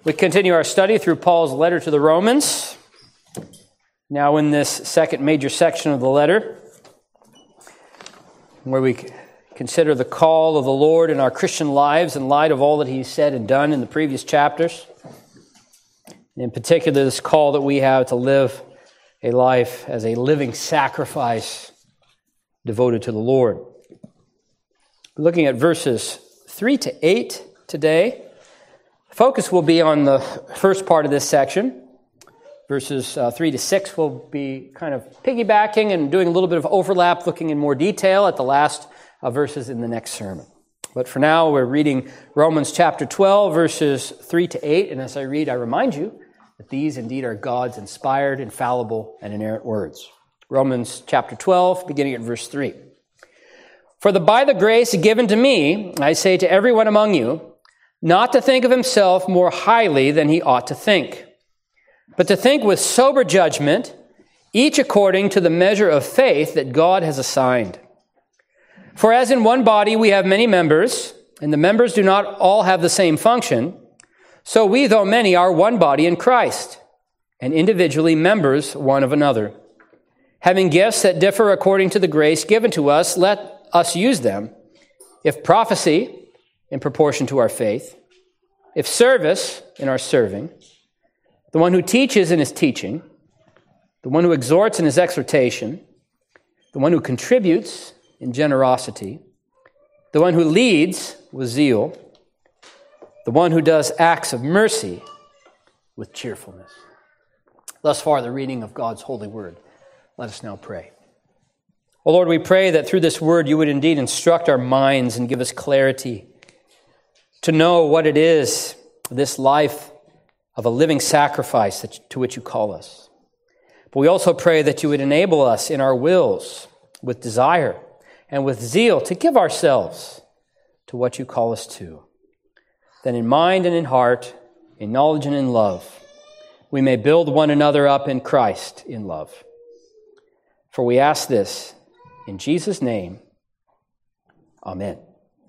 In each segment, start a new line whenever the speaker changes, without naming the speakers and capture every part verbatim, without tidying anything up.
We continue our study through Paul's letter to the Romans. Now in this second major section of the letter, where we consider the call of the Lord in our Christian lives in light of all that He's said and done in the previous chapters. In particular, this call that we have to live a life as a living sacrifice devoted to the Lord. We're looking at verses three to eight today. Focus will be on the first part of this section. Verses uh, three to six will be kind of piggybacking and doing a little bit of overlap, looking in more detail at the last uh, verses in the next sermon. But for now, we're reading Romans chapter twelve, verses three to eight. And as I read, I remind you that these indeed are God's inspired, infallible, and inerrant words. Romans chapter twelve, beginning at verse three. For the by the grace given to me, I say to everyone among you, not to think of himself more highly than he ought to think, but to think with sober judgment, each according to the measure of faith that God has assigned. For as in one body we have many members, and the members do not all have the same function, so we, though many, are one body in Christ, and individually members one of another. Having gifts that differ according to the grace given to us, let us use them. If prophecy, in proportion to our faith. If service, in our serving. The one who teaches in his teaching. The one who exhorts in his exhortation. The one who contributes in generosity. The one who leads with zeal. The one who does acts of mercy with cheerfulness. Thus far, the reading of God's holy word. Let us now pray. O Lord, we pray that through this word you would indeed instruct our minds and give us clarity to know what it is, this life of a living sacrifice to which you call us. But we also pray that you would enable us in our wills with desire and with zeal to give ourselves to what you call us to. That in mind and in heart, in knowledge and in love, we may build one another up in Christ in love. For we ask this in Jesus' name. Amen.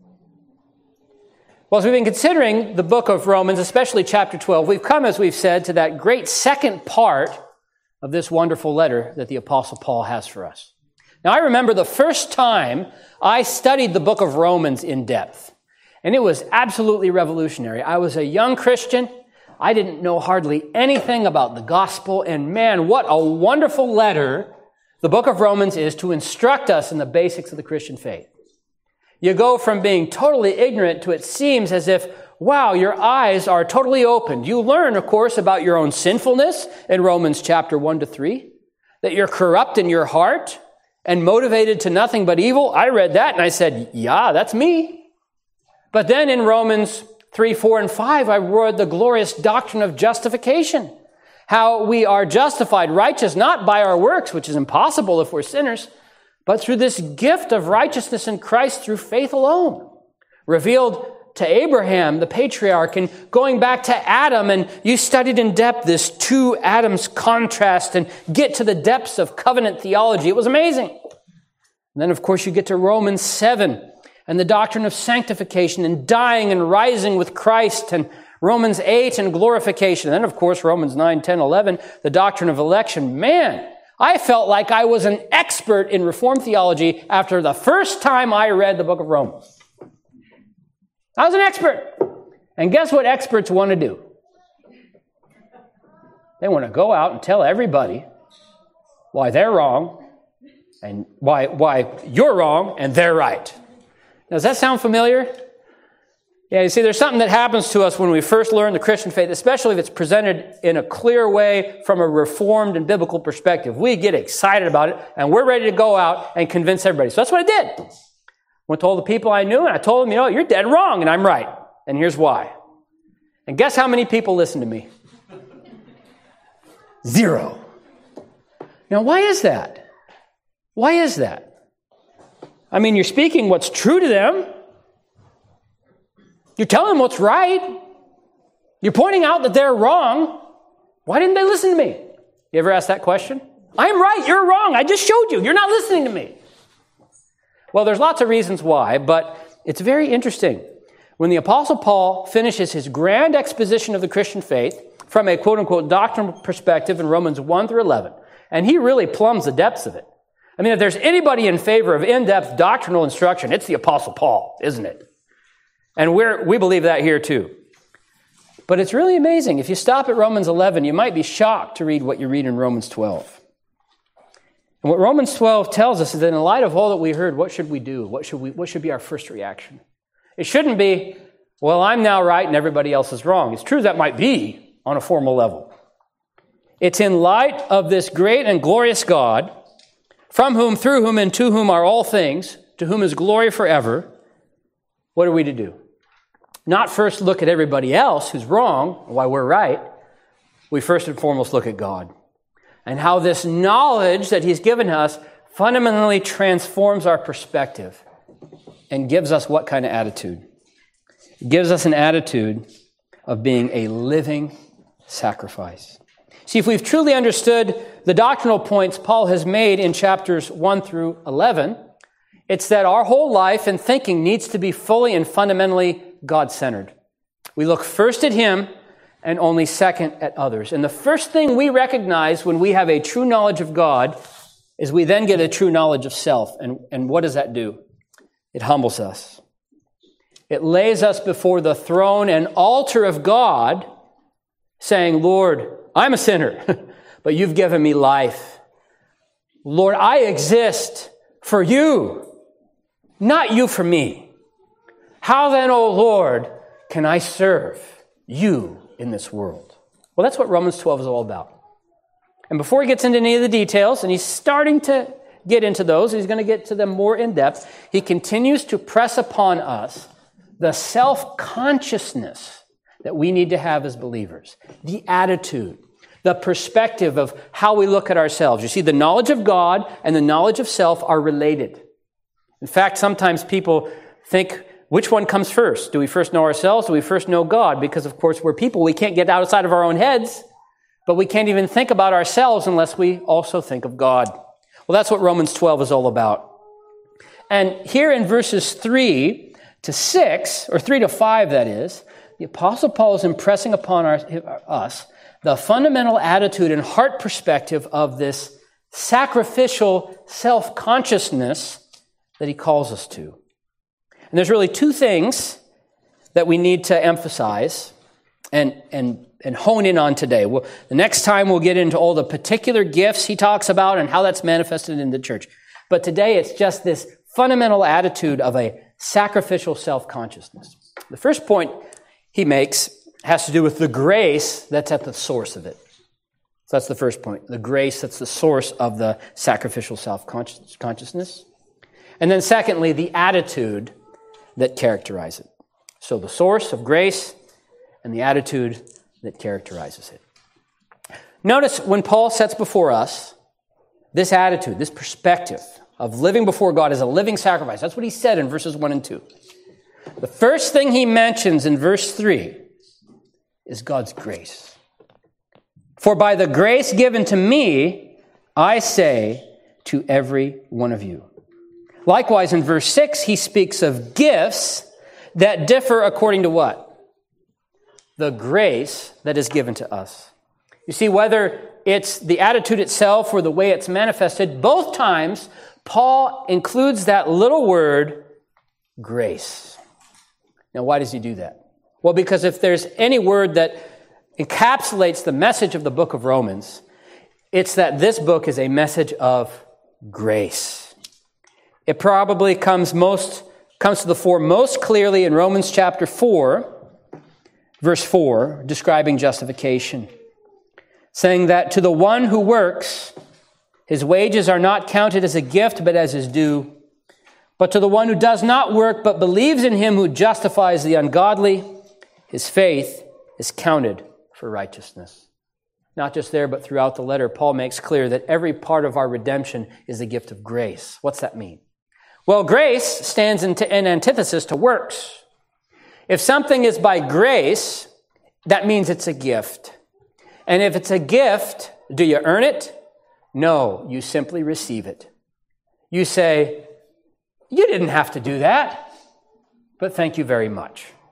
Well, as we've been considering the book of Romans, especially chapter twelve, we've come, as we've said, to that great second part of this wonderful letter that the Apostle Paul has for us. Now, I remember the first time I studied the book of Romans in depth, and it was absolutely revolutionary. I was a young Christian. I didn't know hardly anything about the gospel, and man, what a wonderful letter the book of Romans is to instruct us in the basics of the Christian faith. You go from being totally ignorant to it seems as if, wow, your eyes are totally opened. You learn, of course, about your own sinfulness in Romans chapter one to three, that you're corrupt in your heart and motivated to nothing but evil. I read that and I said, yeah, that's me. But then in Romans three, four, and five, I read the glorious doctrine of justification, how we are justified righteous not by our works, which is impossible if we're sinners, but through this gift of righteousness in Christ through faith alone, revealed to Abraham, the patriarch, and going back to Adam, and you studied in depth this two Adams contrast and get to the depths of covenant theology. It was amazing. And then, of course, you get to Romans seven and the doctrine of sanctification and dying and rising with Christ, and Romans eight and glorification. And then, of course, Romans nine, ten, eleven, the doctrine of election. Man, I felt like I was an expert in Reformed theology after the first time I read the book of Romans. I was an expert. And guess what experts want to do? They want to go out and tell everybody why they're wrong and why, why you're wrong and they're right. Now, does that sound familiar? Yeah, you see, there's something that happens to us when we first learn the Christian faith, especially if it's presented in a clear way from a reformed and biblical perspective. We get excited about it, and we're ready to go out and convince everybody. So that's what I did. Went to all the people I knew, and I told them, you know, you're dead wrong, and I'm right. And here's why. And guess how many people listened to me? Zero. Now, why is that? Why is that? I mean, you're speaking what's true to them. You're telling them what's right. You're pointing out that they're wrong. Why didn't they listen to me? You ever ask that question? I'm right, you're wrong. I just showed you. You're not listening to me. Well, there's lots of reasons why, but it's very interesting. When the Apostle Paul finishes his grand exposition of the Christian faith from a quote-unquote doctrinal perspective in Romans one through eleven, and he really plumbs the depths of it. I mean, if there's anybody in favor of in-depth doctrinal instruction, it's the Apostle Paul, isn't it? And we're, we believe that here too. But it's really amazing. If you stop at Romans eleven, you might be shocked to read what you read in Romans twelve. And what Romans twelve tells us is that in light of all that we heard, what should we do? What should we, what should be our first reaction? It shouldn't be, well, I'm now right and everybody else is wrong. It's true that might be on a formal level. It's in light of this great and glorious God, from whom, through whom, and to whom are all things, to whom is glory forever. What are we to do? Not first look at everybody else who's wrong, why we're right. We first and foremost look at God and how this knowledge that he's given us fundamentally transforms our perspective and gives us what kind of attitude? It gives us an attitude of being a living sacrifice. See, if we've truly understood the doctrinal points Paul has made in chapters one through eleven, it's that our whole life and thinking needs to be fully and fundamentally God-centered. We look first at him and only second at others. And the first thing we recognize when we have a true knowledge of God is we then get a true knowledge of self. And, and what does that do? It humbles us. It lays us before the throne and altar of God, saying, Lord, I'm a sinner, but you've given me life. Lord, I exist for you, not you for me. How then, O Lord, can I serve you in this world? Well, that's what Romans twelve is all about. And before he gets into any of the details, and he's starting to get into those, he's going to get to them more in depth, he continues to press upon us the self-consciousness that we need to have as believers, the attitude, the perspective of how we look at ourselves. You see, the knowledge of God and the knowledge of self are related. In fact, sometimes people think, which one comes first? Do we first know ourselves? Do we first know God? Because, of course, we're people. We can't get outside of our own heads, but we can't even think about ourselves unless we also think of God. Well, that's what Romans twelve is all about. And here in verses three to six, or three to five, that is, the Apostle Paul is impressing upon our, us the fundamental attitude and heart perspective of this sacrificial self-consciousness that he calls us to. And there's really two things that we need to emphasize and, and, and hone in on today. Well, the next time we'll get into all the particular gifts he talks about and how that's manifested in the church. But today it's just this fundamental attitude of a sacrificial self-consciousness. The first point he makes has to do with the grace that's at the source of it. So that's the first point, the grace that's the source of the sacrificial self-consciousness. And then secondly, the attitude that characterizes it. So the source of grace and the attitude that characterizes it. Notice when Paul sets before us this attitude, this perspective of living before God as a living sacrifice. That's what he said in verses one and two. The first thing he mentions in verse three is God's grace. For by the grace given to me, I say to every one of you. Likewise, in verse six, he speaks of gifts that differ according to what? The grace that is given to us. You see, whether it's the attitude itself or the way it's manifested, both times Paul includes that little word, grace. Now, why does he do that? Well, because if there's any word that encapsulates the message of the book of Romans, it's that this book is a message of grace. It probably comes most comes to the fore most clearly in Romans chapter four, verse four, describing justification, saying that to the one who works, his wages are not counted as a gift, but as his due. But to the one who does not work, but believes in him who justifies the ungodly, his faith is counted for righteousness. Not just there, but throughout the letter, Paul makes clear that every part of our redemption is a gift of grace. What's that mean? Well, grace stands in, t- in antithesis to works. If something is by grace, that means it's a gift. And if it's a gift, do you earn it? No, you simply receive it. You say, you didn't have to do that, but thank you very much.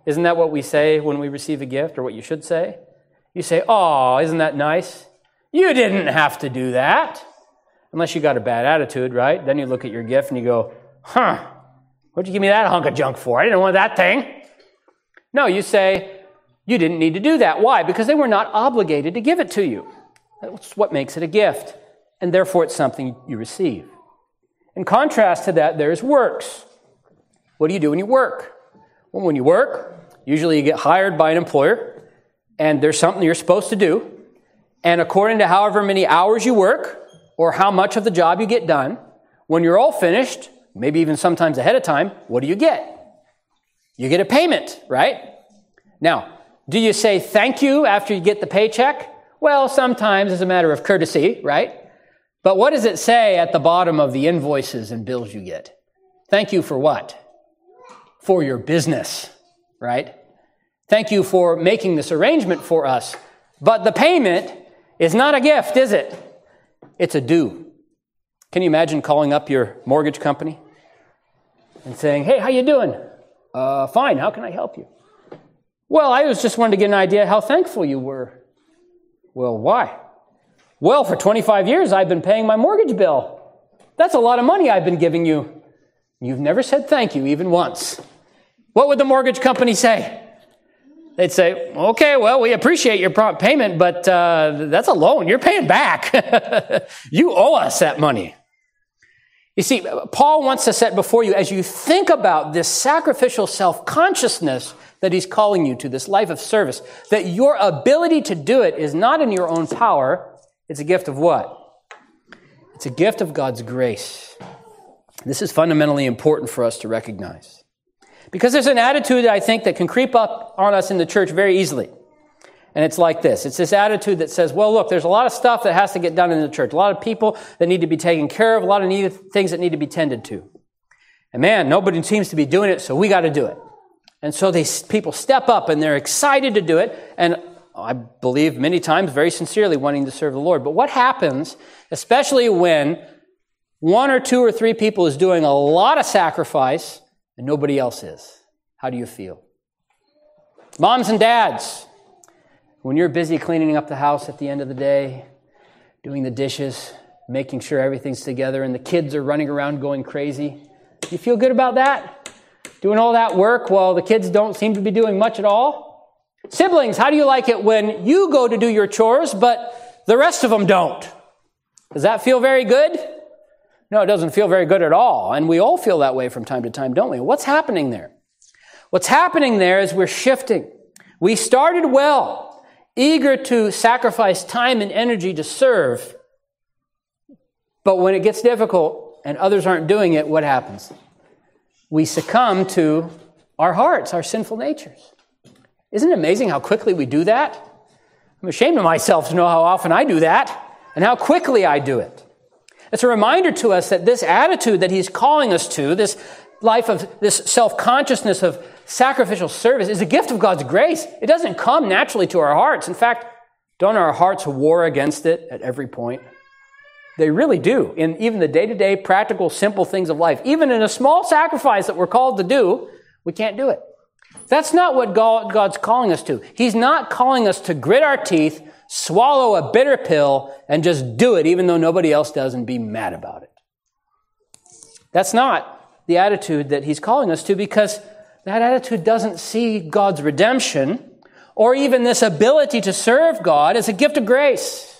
Isn't that what we say when we receive a gift, or what you should say? You say, "Oh, isn't that nice? You didn't have to do that." Unless you got a bad attitude, right? Then you look at your gift and you go, "Huh, what'd you give me that hunk of junk for? I didn't want that thing." No, you say, "You didn't need to do that." Why? Because they were not obligated to give it to you. That's what makes it a gift. And therefore, it's something you receive. In contrast to that, there's works. What do you do when you work? Well, when you work, usually you get hired by an employer, and there's something you're supposed to do. And according to however many hours you work, or how much of the job you get done, when you're all finished, maybe even sometimes ahead of time, what do you get? You get a payment, right? Now, do you say thank you after you get the paycheck? Well, sometimes as a matter of courtesy, right? But what does it say at the bottom of the invoices and bills you get? Thank you for what? For your business, right? Thank you for making this arrangement for us. But the payment is not a gift, is it? It's a due. Can you imagine calling up your mortgage company and saying, "Hey, how you doing?" Uh, fine, how can I help you? "Well, I was just wanting to get an idea how thankful you were." "Well, why?" "Well, for twenty-five years, I've been paying my mortgage bill. That's a lot of money I've been giving you. You've never said thank you even once." What would the mortgage company say? They'd say, "Okay, well, we appreciate your prompt payment, but uh, that's a loan. You're paying back. You owe us that money." You see, Paul wants to set before you, as you think about this sacrificial self-consciousness that he's calling you to, this life of service, that your ability to do it is not in your own power. It's a gift of what? It's a gift of God's grace. This is fundamentally important for us to recognize. Because there's an attitude, I think, that can creep up on us in the church very easily. And it's like this. It's this attitude that says, well, look, there's a lot of stuff that has to get done in the church. A lot of people that need to be taken care of. A lot of need, things that need to be tended to. And man, nobody seems to be doing it, so we got to do it. And so these people step up and they're excited to do it. And I believe many times very sincerely wanting to serve the Lord. But what happens, especially when one or two or three people is doing a lot of sacrifice and nobody else is? How do you feel? Moms and dads, when you're busy cleaning up the house at the end of the day, doing the dishes, making sure everything's together, and the kids are running around going crazy, do you feel good about that? Doing all that work while the kids don't seem to be doing much at all? Siblings, how do you like it when you go to do your chores, but the rest of them don't? Does that feel very good? No, it doesn't feel very good at all. And we all feel that way from time to time, don't we? What's happening there? What's happening there is we're shifting. We started well, eager to sacrifice time and energy to serve. But when it gets difficult and others aren't doing it, what happens? We succumb to our hearts, our sinful natures. Isn't it amazing how quickly we do that? I'm ashamed of myself to know how often I do that and how quickly I do it. It's a reminder to us that this attitude that he's calling us to, this life of this self-consciousness of sacrificial service, is a gift of God's grace. It doesn't come naturally to our hearts. In fact, don't our hearts war against it at every point? They really do. In even the day-to-day, practical, simple things of life, even in a small sacrifice that we're called to do, we can't do it. That's not what God, God's calling us to. He's not calling us to grit our teeth, swallow a bitter pill, and just do it even though nobody else does and be mad about it. That's not the attitude that he's calling us to, because that attitude doesn't see God's redemption or even this ability to serve God as a gift of grace.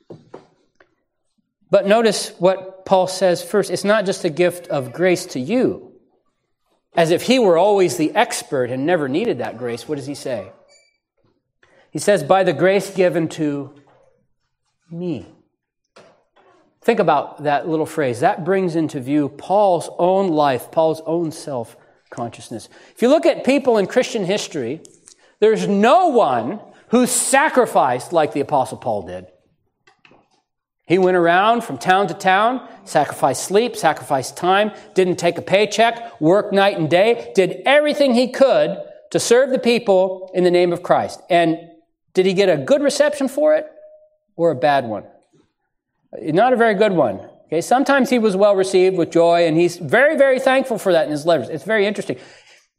But notice what Paul says first. It's not just a gift of grace to you, as if he were always the expert and never needed that grace. What does he say? He says, by the grace given to me. Think about that little phrase. That brings into view Paul's own life, Paul's own self-consciousness. If you look at people in Christian history, there's no one who sacrificed like the Apostle Paul did. He went around from town to town, sacrificed sleep, sacrificed time, didn't take a paycheck, worked night and day, did everything he could to serve the people in the name of Christ. And did he get a good reception for it or a bad one? Not a very good one. Okay, sometimes he was well received with joy, and he's very, very thankful for that in his letters. It's very interesting.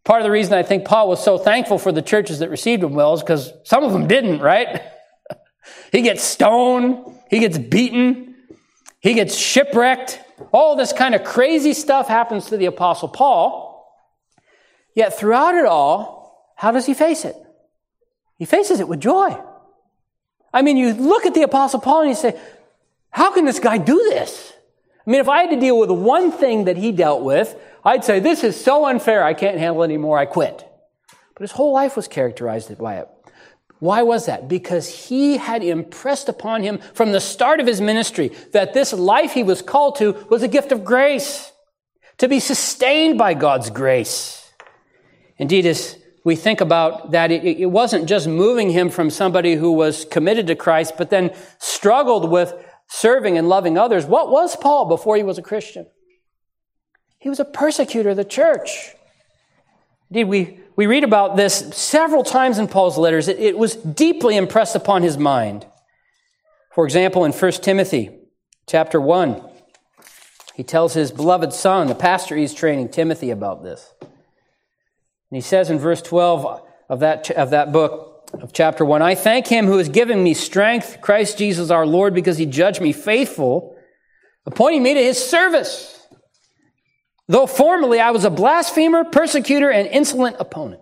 Part of the reason I think Paul was so thankful for the churches that received him well is because some of them didn't, right? He gets stoned, he gets beaten, he gets shipwrecked. All this kind of crazy stuff happens to the Apostle Paul. Yet throughout it all, how does he face it? He faces it with joy. I mean, you look at the Apostle Paul and you say, how can this guy do this? I mean, if I had to deal with one thing that he dealt with, I'd say, this is so unfair, I can't handle it anymore, I quit. But his whole life was characterized by it. Why was that? Because he had impressed upon him from the start of his ministry that this life he was called to was a gift of grace, to be sustained by God's grace. Indeed, as we think about that, it, it wasn't just moving him from somebody who was committed to Christ, but then struggled with serving and loving others. What was Paul before he was a Christian? He was a persecutor of the church. Indeed, we, we read about this several times in Paul's letters. It, it was deeply impressed upon his mind. For example, in First Timothy chapter one, he tells his beloved son, the pastor he's training, Timothy, about this. And he says in verse twelve of that, of that book of chapter one, I thank him who has given me strength, Christ Jesus our Lord, because he judged me faithful, appointing me to his service. Though formerly I was a blasphemer, persecutor, and insolent opponent.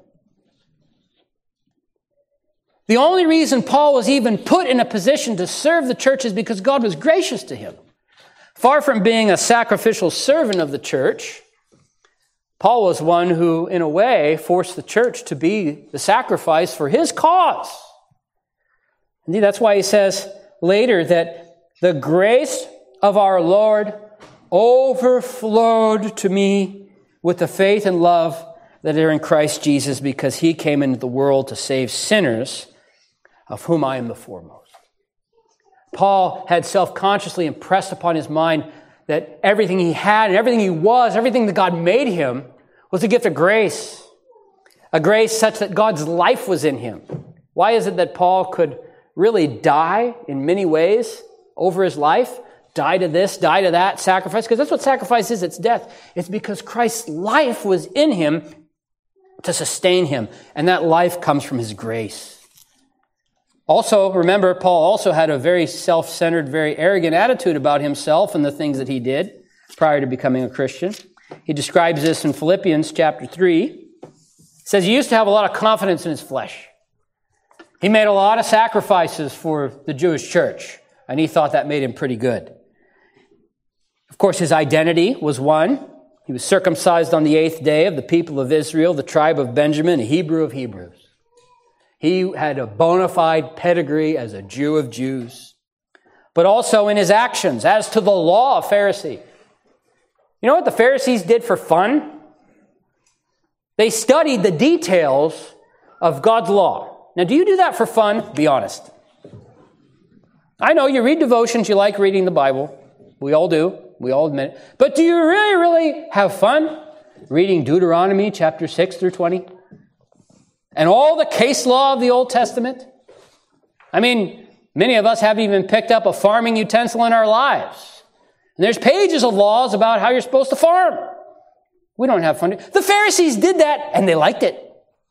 The only reason Paul was even put in a position to serve the church is because God was gracious to him. Far from being a sacrificial servant of the church, Paul was one who, in a way, forced the church to be the sacrifice for his cause. Indeed, that's why he says later that the grace of our Lord overflowed to me with the faith and love that are in Christ Jesus, because he came into the world to save sinners, of whom I am the foremost. Paul had self-consciously impressed upon his mind that everything he had and everything he was, everything that God made him, was a gift of grace. A grace such that God's life was in him. Why is it that Paul could really die in many ways over his life? Die to this, die to that, sacrifice. Because that's what sacrifice is, it's death. It's because Christ's life was in him to sustain him. And that life comes from his grace. Also, remember, Paul also had a very self-centered, very arrogant attitude about himself and the things that he did prior to becoming a Christian. He describes this in Philippians chapter three. He says he used to have a lot of confidence in his flesh. He made a lot of sacrifices for the Jewish church, and he thought that made him pretty good. Of course, his identity was one. He was circumcised on the eighth day of the people of Israel, the tribe of Benjamin, a Hebrew of Hebrews. He had a bona fide pedigree as a Jew of Jews. But also in his actions, as to the law, a Pharisee. You know what the Pharisees did for fun? They studied the details of God's law. Now, do you do that for fun? Be honest. I know you read devotions, you like reading the Bible. We all do. We all admit it. But do you really, really have fun reading Deuteronomy chapter six through twenty? And all the case law of the Old Testament? I mean, many of us haven't even picked up a farming utensil in our lives. And there's pages of laws about how you're supposed to farm. We don't have fun. The Pharisees did that, and they liked it.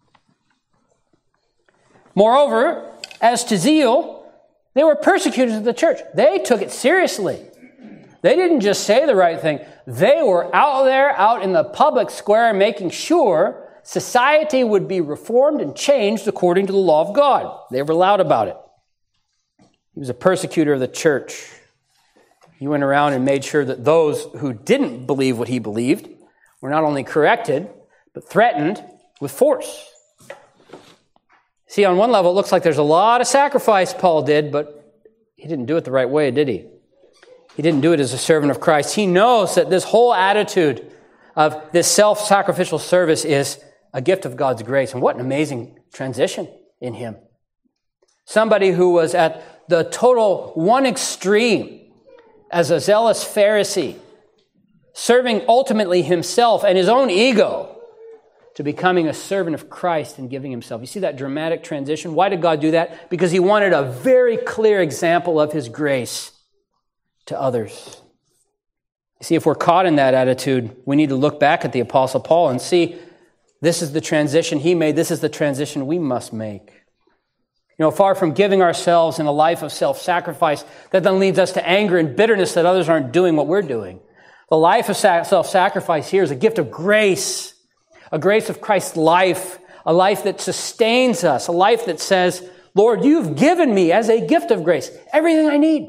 Moreover, as to zeal, they were persecutors of the church. They took it seriously. They didn't just say the right thing. They were out there, out in the public square, making sure society would be reformed and changed according to the law of God. They were loud about it. He was a persecutor of the church. He went around and made sure that those who didn't believe what he believed were not only corrected, but threatened with force. See, on one level, it looks like there's a lot of sacrifice Paul did, but he didn't do it the right way, did he? He didn't do it as a servant of Christ. He knows that this whole attitude of this self-sacrificial service is a gift of God's grace. And what an amazing transition in him. Somebody who was at the total one extreme as a zealous Pharisee, serving ultimately himself and his own ego, to becoming a servant of Christ and giving himself. You see that dramatic transition? Why did God do that? Because he wanted a very clear example of his grace to others. You see, if we're caught in that attitude, we need to look back at the Apostle Paul and see This is the transition he made. This is the transition we must make. You know, far from giving ourselves in a life of self-sacrifice that then leads us to anger and bitterness that others aren't doing what we're doing. The life of self-sacrifice here is a gift of grace, a grace of Christ's life, a life that sustains us, a life that says, Lord, you've given me as a gift of grace everything I need.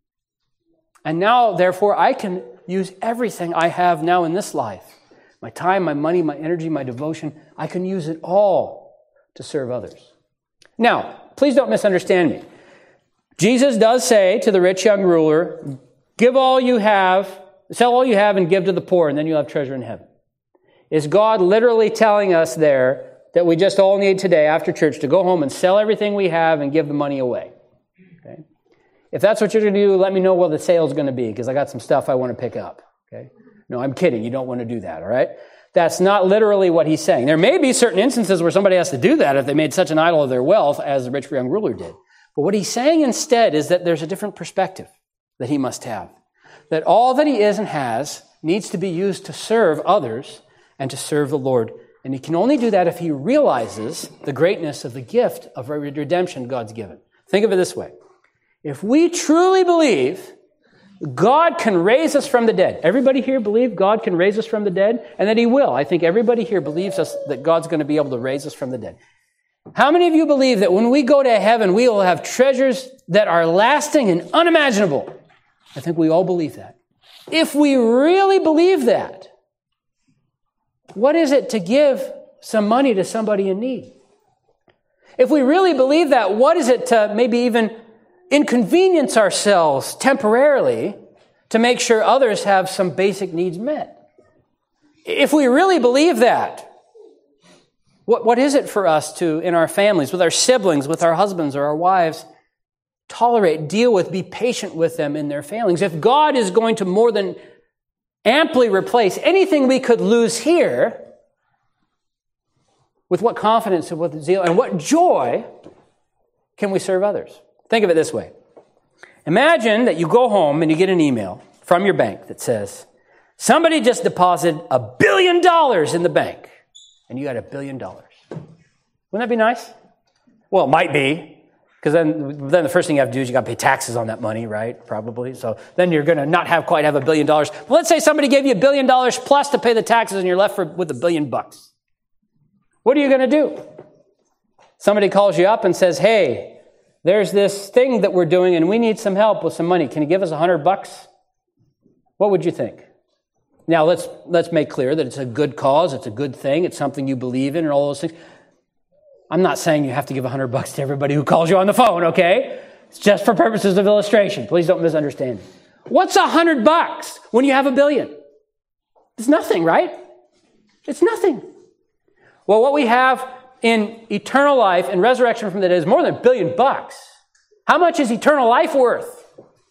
And now, therefore, I can use everything I have now in this life. My time, my money, my energy, my devotion, I can use it all to serve others. Now, please don't misunderstand me. Jesus does say to the rich young ruler, give all you have, sell all you have and give to the poor, and then you'll have treasure in heaven. Is God literally telling us there that we just all need today after church to go home and sell everything we have and give the money away? Okay? If that's what you're going to do, let me know what the sale's going to be, because I got some stuff I want to pick up. Okay? No, I'm kidding. You don't want to do that, all right? That's not literally what he's saying. There may be certain instances where somebody has to do that if they made such an idol of their wealth as the rich young ruler did. But what he's saying instead is that there's a different perspective that he must have. That all that he is and has needs to be used to serve others and to serve the Lord. And he can only do that if he realizes the greatness of the gift of redemption God's given. Think of it this way. If we truly believe God can raise us from the dead. Everybody here believe God can raise us from the dead? And that he will. I think everybody here believes us that God's going to be able to raise us from the dead. How many of you believe that when we go to heaven, we will have treasures that are lasting and unimaginable? I think we all believe that. If we really believe that, what is it to give some money to somebody in need? If we really believe that, what is it to maybe even inconvenience ourselves temporarily to make sure others have some basic needs met? If we really believe that, what, what is it for us to, in our families, with our siblings, with our husbands or our wives, tolerate, deal with, be patient with them in their failings? If God is going to more than amply replace anything we could lose here, with what confidence and what zeal and what joy can we serve others? Think of it this way. Imagine that you go home and you get an email from your bank that says, somebody just deposited a billion dollars in the bank, and you got a billion dollars. Wouldn't that be nice? Well, it might be, because then, then the first thing you have to do is you got to pay taxes on that money, right? Probably. So then you're going to not have quite have a billion dollars. But let's say somebody gave you a billion dollars plus to pay the taxes, and you're left for, with a billion bucks. What are you going to do? Somebody calls you up and says, hey, there's this thing that we're doing and we need some help with some money. Can you give us a hundred bucks? What would you think? Now let's let's make clear that it's a good cause, it's a good thing, it's something you believe in and all those things. I'm not saying you have to give a hundred bucks to everybody who calls you on the phone, okay? It's just for purposes of illustration. Please don't misunderstand me. What's a hundred bucks when you have a billion? It's nothing, right? It's nothing. Well, what we have in eternal life and resurrection from the dead is more than a billion bucks. How much is eternal life worth?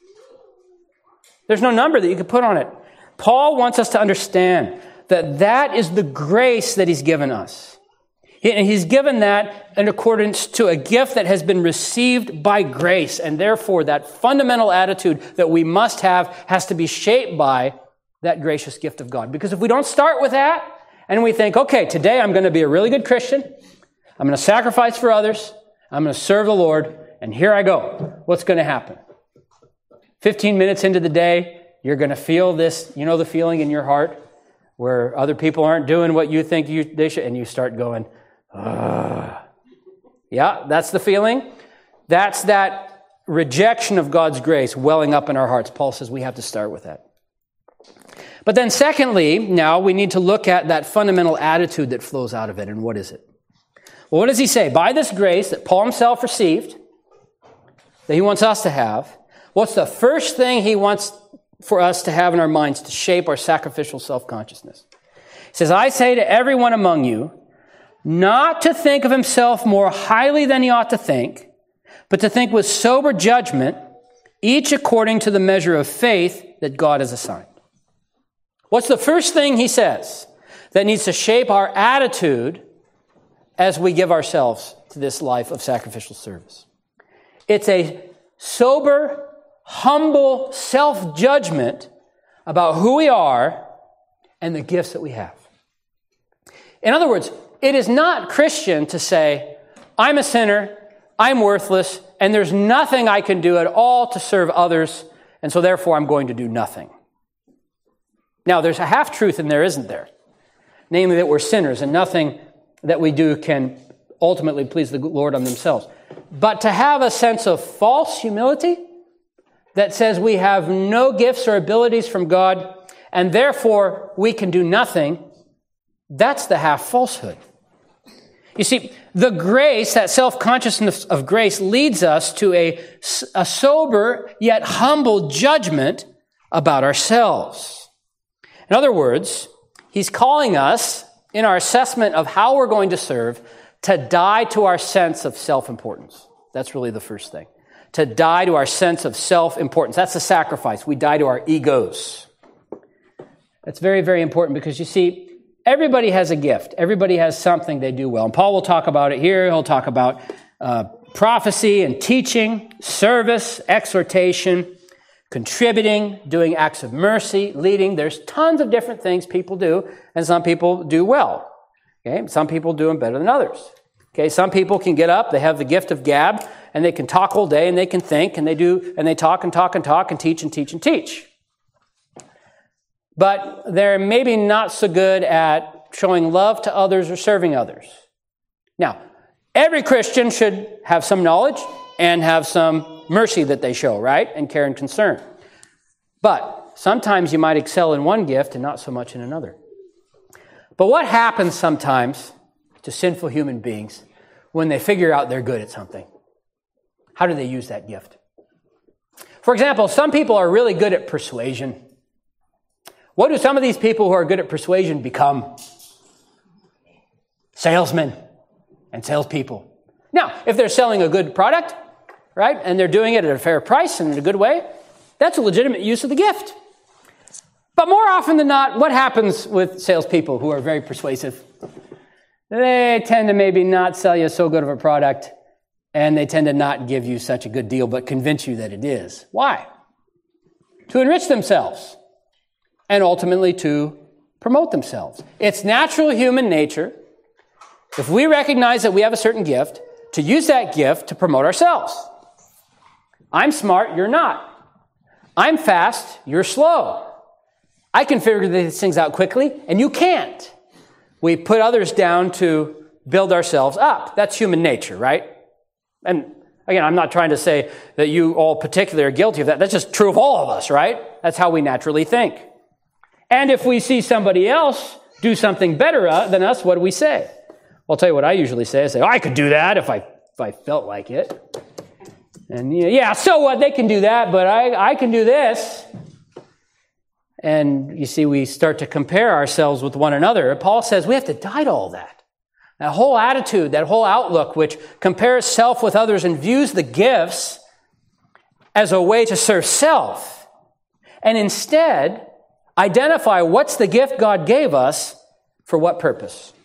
There's no number that you could put on it. Paul wants us to understand that that is the grace that he's given us. And he's given that in accordance to a gift that has been received by grace. And therefore, that fundamental attitude that we must have has to be shaped by that gracious gift of God. Because if we don't start with that, and we think, okay, today I'm going to be a really good Christian, I'm going to sacrifice for others, I'm going to serve the Lord, and here I go. What's going to happen? fifteen minutes into the day, you're going to feel this, you know the feeling in your heart where other people aren't doing what you think you, they should, and you start going, ugh. Yeah, that's the feeling. That's that rejection of God's grace welling up in our hearts. Paul says we have to start with that. But then secondly, now we need to look at that fundamental attitude that flows out of it. And what is it? Well, what does he say? By this grace that Paul himself received, that he wants us to have, what's the first thing he wants for us to have in our minds to shape our sacrificial self-consciousness? He says, I say to everyone among you, not to think of himself more highly than he ought to think, but to think with sober judgment, each according to the measure of faith that God has assigned. What's the first thing he says that needs to shape our attitude as we give ourselves to this life of sacrificial service? It's a sober, humble self-judgment about who we are and the gifts that we have. In other words, it is not Christian to say, I'm a sinner, I'm worthless, and there's nothing I can do at all to serve others, and so therefore I'm going to do nothing. Now, there's a half-truth in there, isn't there? Namely that we're sinners, and nothing that we do can ultimately please the Lord on themselves. But to have a sense of false humility that says we have no gifts or abilities from God, and therefore we can do nothing, that's the half-falsehood. You see, the grace, that self-consciousness of grace, leads us to a, a sober yet humble judgment about ourselves. In other words, he's calling us, in our assessment of how we're going to serve, to die to our sense of self-importance. That's really the first thing. To die to our sense of self-importance. That's a sacrifice. We die to our egos. That's very, very important because, you see, everybody has a gift. Everybody has something they do well. And Paul will talk about it here. He'll talk about uh, prophecy and teaching, service, exhortation, contributing, doing acts of mercy, leading. There's tons of different things people do, and some people do well. Okay, some people do them better than others. Okay, some people can get up, they have the gift of gab, and they can talk all day, and they can think, and they do, and they talk and talk and talk and teach and teach and teach. But they're maybe not so good at showing love to others or serving others. Now, every Christian should have some knowledge and have some mercy that they show, right? And care and concern. But sometimes you might excel in one gift and not so much in another. But what happens sometimes to sinful human beings when they figure out they're good at something? How do they use that gift? For example, some people are really good at persuasion. What do some of these people who are good at persuasion become? Salesmen and salespeople. Now, if they're selling a good product, right, and they're doing it at a fair price and in a good way, that's a legitimate use of the gift. But more often than not, what happens with salespeople who are very persuasive? They tend to maybe not sell you so good of a product, and they tend to not give you such a good deal, but convince you that it is. Why? To enrich themselves, and ultimately to promote themselves. It's natural human nature, if we recognize that we have a certain gift, to use that gift to promote ourselves. I'm smart, you're not. I'm fast, you're slow. I can figure these things out quickly, and you can't. We put others down to build ourselves up. That's human nature, right? And again, I'm not trying to say that you all particularly are guilty of that. That's just true of all of us, right? That's how we naturally think. And if we see somebody else do something better uh, than us, what do we say? I'll tell you what I usually say. I say, oh, I could do that if I if I felt like it. And you know, yeah, so what? They can do that, but I, I can do this. And you see, we start to compare ourselves with one another. Paul says we have to die to all that. That whole attitude, that whole outlook, which compares self with others and views the gifts as a way to serve self. And instead, identify what's the gift God gave us for what purpose.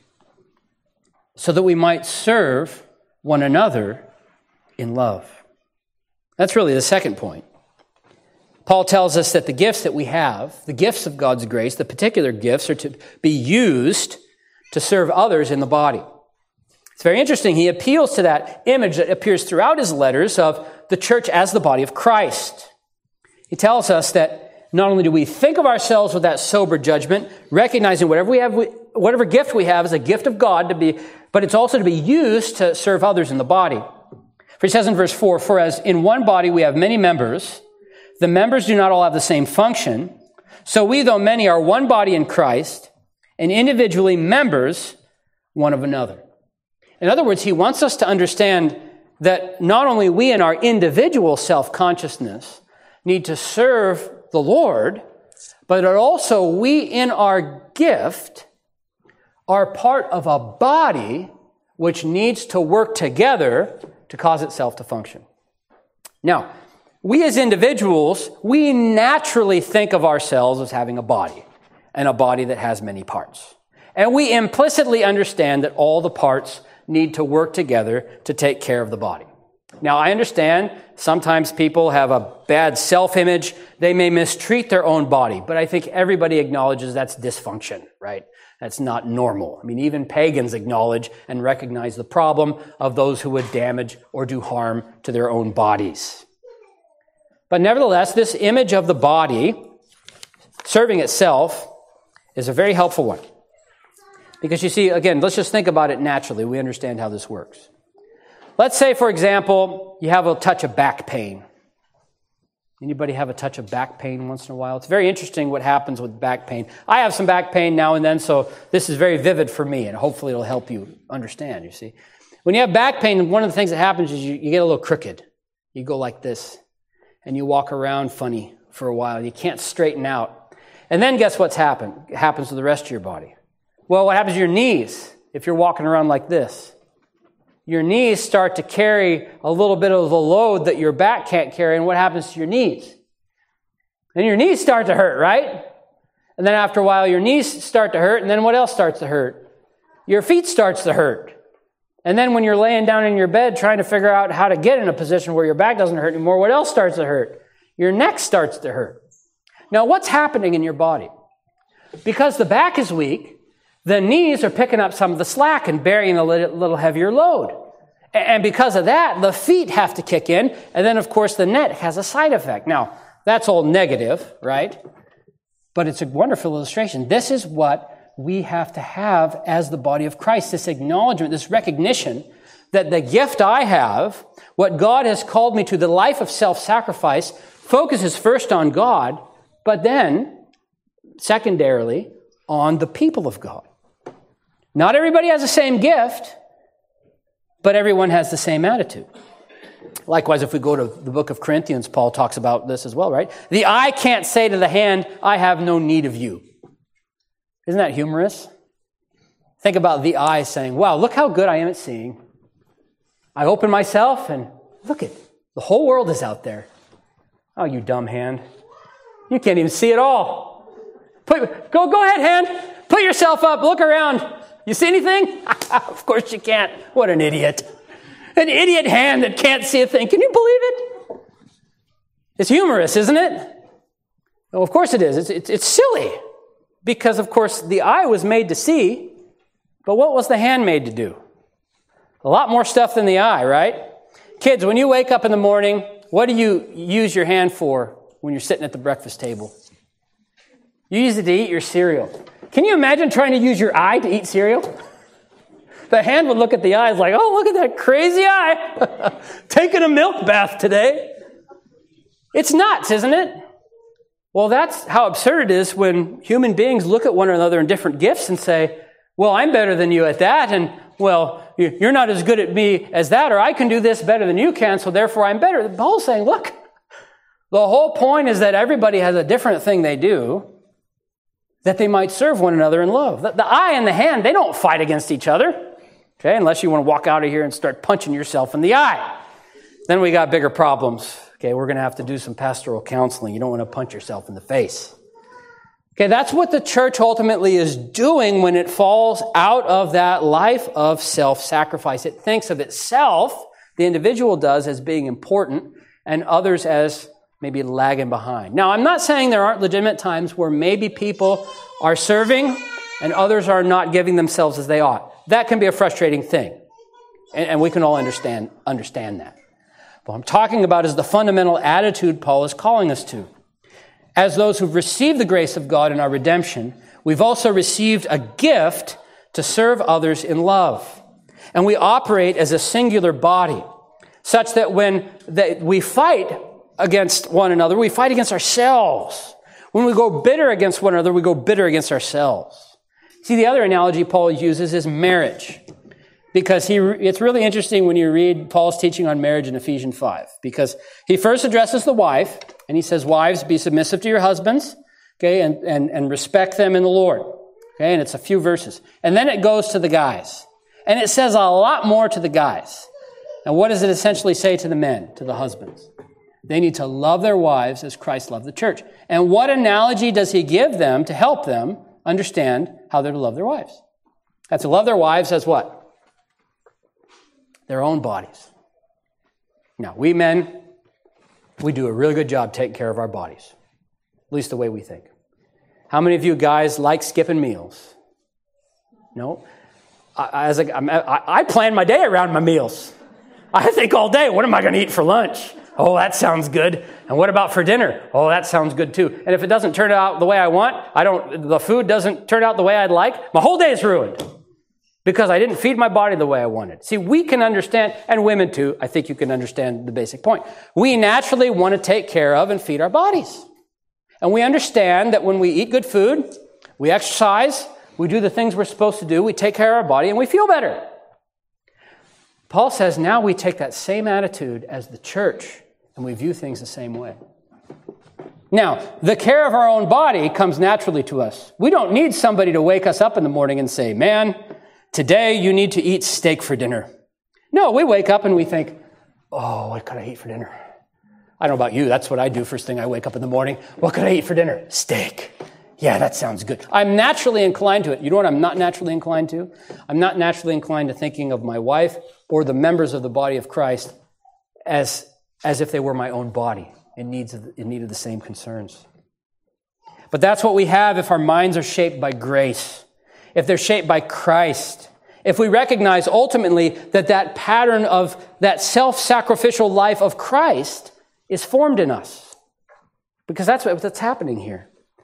So that we might serve one another in love. That's really the second point. Paul tells us that the gifts that we have, the gifts of God's grace, the particular gifts, are to be used to serve others in the body. It's very interesting. He appeals to that image that appears throughout his letters of the church as the body of Christ. He tells us that not only do we think of ourselves with that sober judgment, recognizing whatever we have, whatever gift we have is a gift of God to be, but it's also to be used to serve others in the body. For he says in verse four, for as in one body we have many members, the members do not all have the same function. So we, though many, are one body in Christ and individually members one of another. In other words, he wants us to understand that not only we in our individual self-consciousness need to serve the Lord, but that also we in our gift are part of a body which needs to work together to cause itself to function. Now, we as individuals, we naturally think of ourselves as having a body, and a body that has many parts. And we implicitly understand that all the parts need to work together to take care of the body. Now, I understand sometimes people have a bad self-image. They may mistreat their own body, but I think everybody acknowledges that's dysfunction, right? That's not normal. I mean, even pagans acknowledge and recognize the problem of those who would damage or do harm to their own bodies. But nevertheless, this image of the body serving itself is a very helpful one. Because you see, again, let's just think about it naturally. We understand how this works. Let's say, for example, you have a touch of back pain. Anybody have a touch of back pain once in a while? It's very interesting what happens with back pain. I have some back pain now and then, so this is very vivid for me, and hopefully it'll help you understand, you see. When you have back pain, one of the things that happens is you, you get a little crooked. You go like this, and you walk around funny for a while. You can't straighten out. And then guess what's happened? It happens to the rest of your body. Well, what happens to your knees if you're walking around like this? Your knees start to carry a little bit of the load that your back can't carry, and what happens to your knees? And your knees start to hurt, right? And then after a while, your knees start to hurt, and then what else starts to hurt? Your feet starts to hurt. And then when you're laying down in your bed trying to figure out how to get in a position where your back doesn't hurt anymore, what else starts to hurt? Your neck starts to hurt. Now, what's happening in your body? Because the back is weak, the knees are picking up some of the slack and bearing a little heavier load. And because of that, the feet have to kick in, and then, of course, the neck has a side effect. Now, that's all negative, right? But it's a wonderful illustration. This is what we have to have as the body of Christ, this acknowledgement, this recognition that the gift I have, what God has called me to, the life of self-sacrifice, focuses first on God, but then, secondarily, on the people of God. Not everybody has the same gift, but everyone has the same attitude. Likewise, if we go to the book of Corinthians, Paul talks about this as well, right? The eye can't say to the hand, I have no need of you. Isn't that humorous? Think about the eye saying, wow, look how good I am at seeing. I open myself and look at the whole world is out there. Oh, you dumb hand. You can't even see it all. Put, go, go ahead, hand. Put yourself up. Look around. You see anything? Of course you can't. What an idiot. An idiot hand that can't see a thing. Can you believe it? It's humorous, isn't it? Well, of course it is. It's, it's, it's silly. Because, of course, the eye was made to see, but what was the hand made to do? A lot more stuff than the eye, right? Kids, when you wake up in the morning, what do you use your hand for when you're sitting at the breakfast table? You use it to eat your cereal. Can you imagine trying to use your eye to eat cereal? The hand would look at the eyes like, oh, look at that crazy eye. Taking a milk bath today. It's nuts, isn't it? Well, that's how absurd it is when human beings look at one another in different gifts and say, well, I'm better than you at that, and, well, you're not as good at me as that, or I can do this better than you can, so therefore I'm better. Paul's saying, look, the whole point is that everybody has a different thing they do, that they might serve one another in love. The, the eye and the hand, they don't fight against each other, okay, unless you want to walk out of here and start punching yourself in the eye. Then we got bigger problems. Okay, we're going to have to do some pastoral counseling. You don't want to punch yourself in the face. Okay, that's what the church ultimately is doing when it falls out of that life of self-sacrifice. It thinks of itself, the individual does, as being important, and others as maybe lagging behind. Now, I'm not saying there aren't legitimate times where maybe people are serving and others are not giving themselves as they ought. That can be a frustrating thing, and, and we can all understand understand that. What I'm talking about is the fundamental attitude Paul is calling us to. As those who've received the grace of God in our redemption, we've also received a gift to serve others in love. And we operate as a singular body, such that when they, we fight against one another, we fight against ourselves. When we go bitter against one another, we go bitter against ourselves. See, the other analogy Paul uses is marriage. Because he, it's really interesting when you read Paul's teaching on marriage in Ephesians five. Because he first addresses the wife, and he says, wives, be submissive to your husbands, okay, and, and, and respect them in the Lord. Okay, and it's a few verses. And then it goes to the guys. And it says a lot more to the guys. And what does it essentially say to the men, to the husbands? They need to love their wives as Christ loved the church. And what analogy does he give them to help them understand how they're to love their wives? That's to love their wives as what? Their own bodies. Now, we men, we do a really good job taking care of our bodies. At least the way we think. How many of you guys like skipping meals? No. I, as a, I, I plan my day around my meals. I think all day, what am I going to eat for lunch? Oh, that sounds good. And what about for dinner? Oh, that sounds good too. And if it doesn't turn out the way I want, I don't, the food doesn't turn out the way I'd like, my whole day is ruined because I didn't feed my body the way I wanted. See, we can understand, and women too, I think you can understand the basic point. We naturally want to take care of and feed our bodies. And we understand that when we eat good food, we exercise, we do the things we're supposed to do, we take care of our body, and we feel better. Paul says now we take that same attitude as the church, and we view things the same way. Now, the care of our own body comes naturally to us. We don't need somebody to wake us up in the morning and say, man, today you need to eat steak for dinner. No, we wake up and we think, oh, what could I eat for dinner? I don't know about you, that's what I do first thing I wake up in the morning. What could I eat for dinner? Steak. Yeah, that sounds good. I'm naturally inclined to it. You know what I'm not naturally inclined to? I'm not naturally inclined to thinking of my wife or the members of the body of Christ as as if they were my own body in needs of, in need of the same concerns. But that's what we have if our minds are shaped by grace, if they're shaped by Christ, if we recognize ultimately that that pattern of that self-sacrificial life of Christ is formed in us. Because that's what, that's happening here.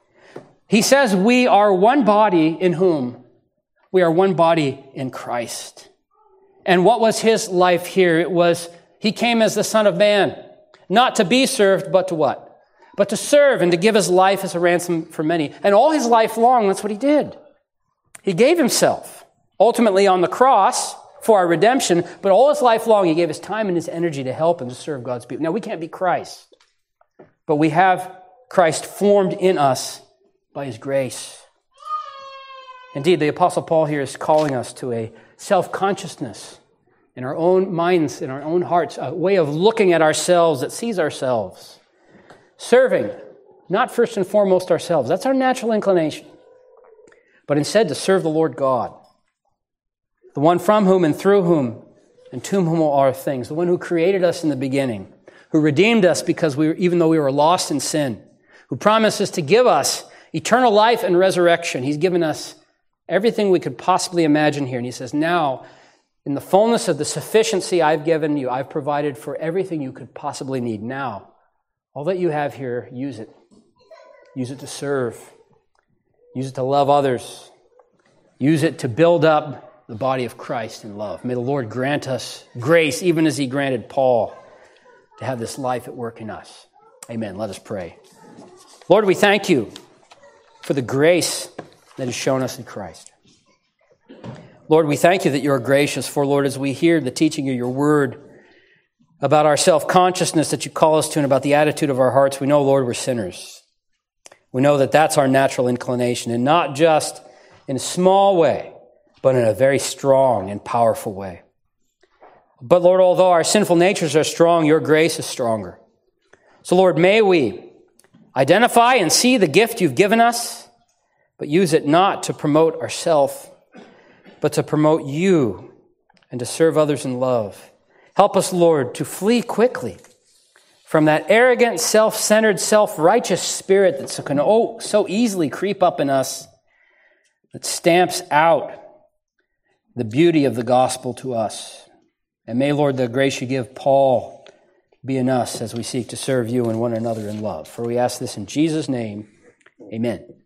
He says we are one body in whom? We are one body in Christ. And what was his life here? It was he came as the Son of Man, not to be served, but to what? But to serve and to give his life as a ransom for many. And all his life long, that's what he did. He gave himself, ultimately on the cross for our redemption, but all his life long, he gave his time and his energy to help and to serve God's people. Now, we can't be Christ, but we have Christ formed in us by his grace. Indeed, the Apostle Paul here is calling us to a self-consciousness in our own minds, in our own hearts, a way of looking at ourselves that sees ourselves. Serving, not first and foremost ourselves. That's our natural inclination. But instead to serve the Lord God, the one from whom and through whom and to whom all are things, the one who created us in the beginning, who redeemed us because we were, even though we were lost in sin, who promises to give us eternal life and resurrection. He's given us everything we could possibly imagine here. And he says, now, in the fullness of the sufficiency I've given you, I've provided for everything you could possibly need. Now, all that you have here, use it. Use it to serve. Use it to love others. Use it to build up the body of Christ in love. May the Lord grant us grace, even as he granted Paul, to have this life at work in us. Amen. Let us pray. Lord, we thank you for the grace that is shown us in Christ. Lord, we thank you that you are gracious, for, Lord, as we hear the teaching of your word about our self-consciousness that you call us to and about the attitude of our hearts, we know, Lord, we're sinners. We know that that's our natural inclination, and not just in a small way, but in a very strong and powerful way. But, Lord, although our sinful natures are strong, your grace is stronger. So, Lord, may we identify and see the gift you've given us, but use it not to promote ourselves, but to promote you and to serve others in love. Help us, Lord, to flee quickly from that arrogant, self-centered, self-righteous spirit that can oh, so easily creep up in us, that stamps out the beauty of the gospel to us. And may, Lord, the grace you give Paul be in us as we seek to serve you and one another in love. For we ask this in Jesus' name, amen.